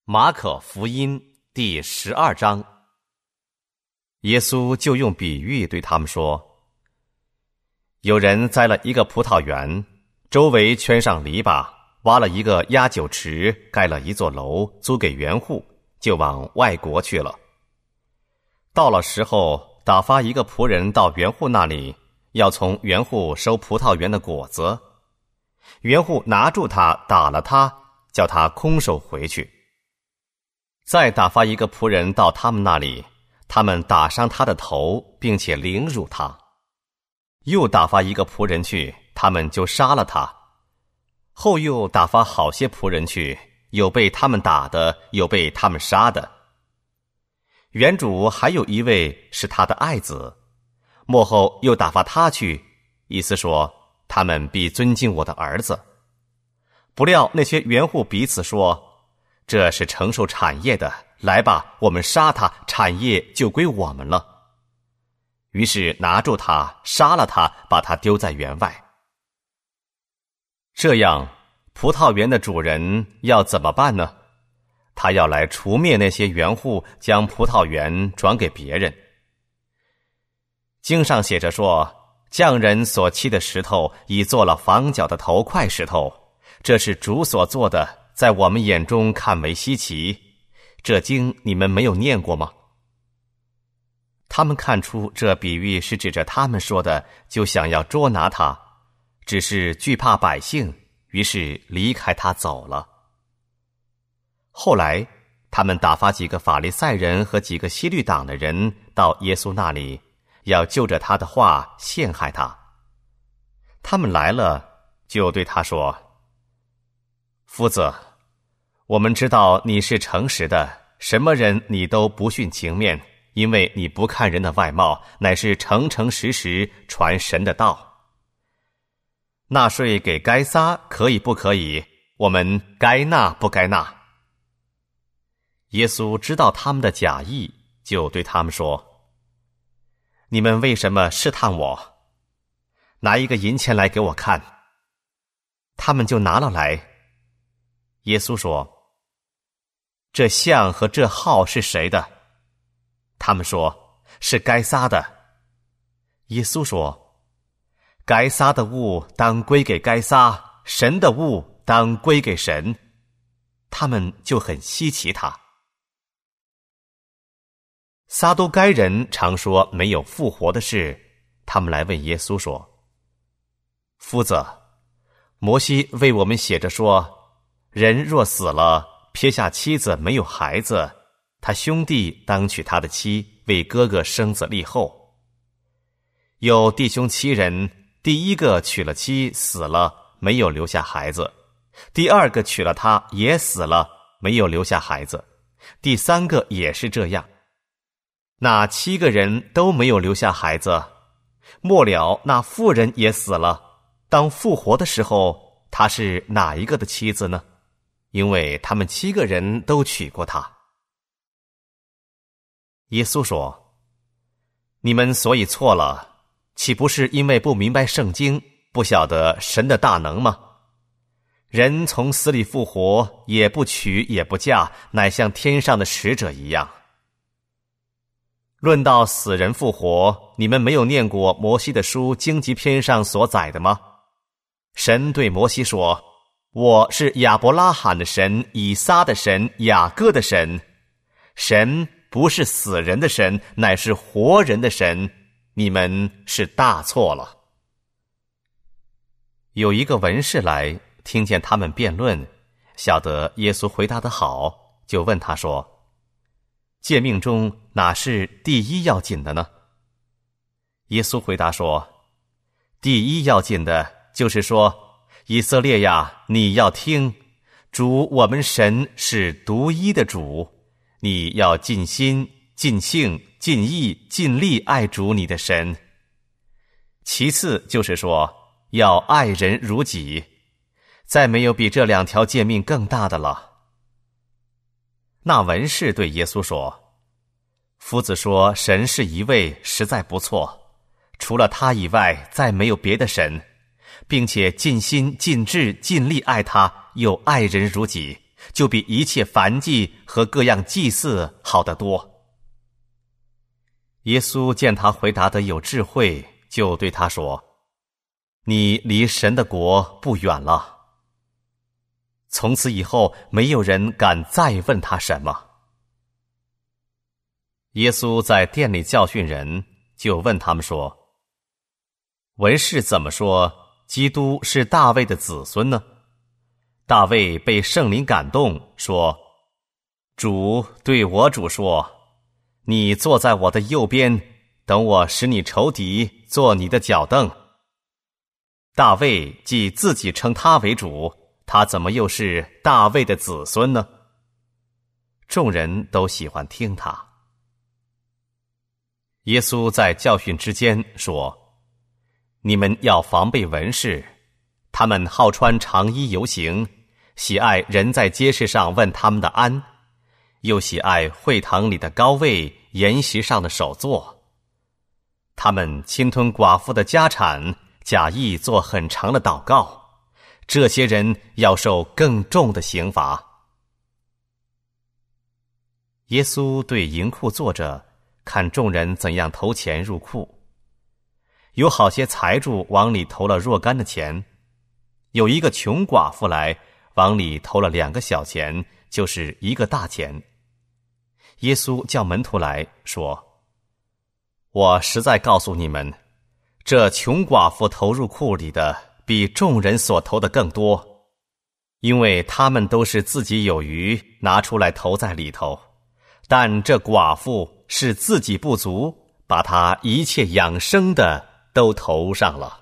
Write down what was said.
马可福音第12章，耶稣就用比喻对他们说：有人栽了一个葡萄园，周围圈上篱笆，挖了一个压酒池，盖了一座楼，租给园户，就往外国去了。到了时候，打发一个仆人到园户那里，要从园户收葡萄园的果子。园户拿住他，打了他，叫他空手回去。再打发一个仆人到他们那里，他们打伤他的头，并且凌辱他。又打发一个仆人去，他们就杀了他。后又打发好些仆人去，有被他们打的，有被他们杀的。园主还有一位是他的爱子，末后又打发他去，意思说他们必尊敬我的儿子。不料那些园户彼此说，这是承受产业的，来吧，我们杀他，产业就归我们了。于是拿住他，杀了他，把他丢在园外。这样，葡萄园的主人要怎么办呢？他要来除灭那些园户，将葡萄园转给别人。经上写着说，匠人所砌的石头已做了房角的头块石头，这是主所做的，在我们眼中看为稀奇。这经你们没有念过吗？他们看出这比喻是指着他们说的，就想要捉拿他，只是惧怕百姓，于是离开他走了。后来他们打发几个法利赛人和几个希律党的人到耶稣那里，要就着他的话陷害他。他们来了，就对他说：夫子，我们知道你是诚实的，什么人你都不徇情面，因为你不看人的外貌，乃是诚诚实实传神的道。纳税给该撒可以不可以？我们该纳不该纳？耶稣知道他们的假意，就对他们说：你们为什么试探我？拿一个银钱来给我看。他们就拿了来。耶稣说：这像和这号是谁的？他们说：是该撒的。耶稣说：该撒的物当归给该撒，神的物当归给神。他们就很稀奇他。撒都该人常说没有复活的事，他们来问耶稣说：夫子，摩西为我们写着说，人若死了，撇下妻子没有孩子，他兄弟当娶他的妻，为哥哥生子立后。有弟兄7人，第一个娶了妻，死了，没有留下孩子；第二个娶了她，也死了，没有留下孩子；第三个也是这样。那7个人都没有留下孩子。末了那妇人也死了，当复活的时候，她是哪一个的妻子呢？因为他们7个人都娶过她。耶稣说：你们所以错了，岂不是因为不明白圣经，不晓得神的大能吗？人从死里复活，也不娶也不嫁，乃像天上的使者一样。论到死人复活，你们没有念过摩西的书荆棘篇上所载的吗？神对摩西说：我是亚伯拉罕的神，以撒的神，雅各的神。神不是死人的神，乃是活人的神，你们是大错了。有一个文士来，听见他们辩论，晓得耶稣回答得好，就问他说：诫命中哪是第一要紧的呢？耶稣回答说：第一要紧的就是说，以色列呀，你要听，主我们神是独一的主，你要尽心、尽性、尽意、尽力爱主你的神。其次就是说，要爱人如己，再没有比这2条诫命更大的了。那文士对耶稣说：夫子说神是一位，实在不错，除了他以外，再没有别的神，并且尽心、尽智、尽力爱他，又爱人如己， 就比一切燔祭和各样祭祀好得多。”耶稣见他回答得有智慧，就对他说：“你离神的国不远了。”从此以后，没有人敢再问他什么。耶稣在殿里教训人，就问他们说：“文士怎么说基督是大卫的子孙呢？大卫被圣灵感动，说：主对我主说，你坐在我的右边，等我使你仇敌做你的脚凳。大卫既自己称他为主，他怎么又是大卫的子孙呢？”众人都喜欢听他。耶稣在教训之间说：“你们要防备文士，他们好穿长衣游行，喜爱人在街市上问他们的安，又喜爱会堂里的高位，筵席上的首座。他们侵吞寡妇的家产，假意做很长的祷告，这些人要受更重的刑罚。”耶稣对银库坐着，看众人怎样投钱入库。有好些财主往里投了若干的钱，有一个穷寡妇来，往里投了2个小钱，就是1个大钱。耶稣叫门徒来说：“我实在告诉你们，这穷寡妇投入库里的，比众人所投的更多，因为他们都是自己有余，拿出来投在里头。但这寡妇是自己不足，把她一切养生的都投上了。”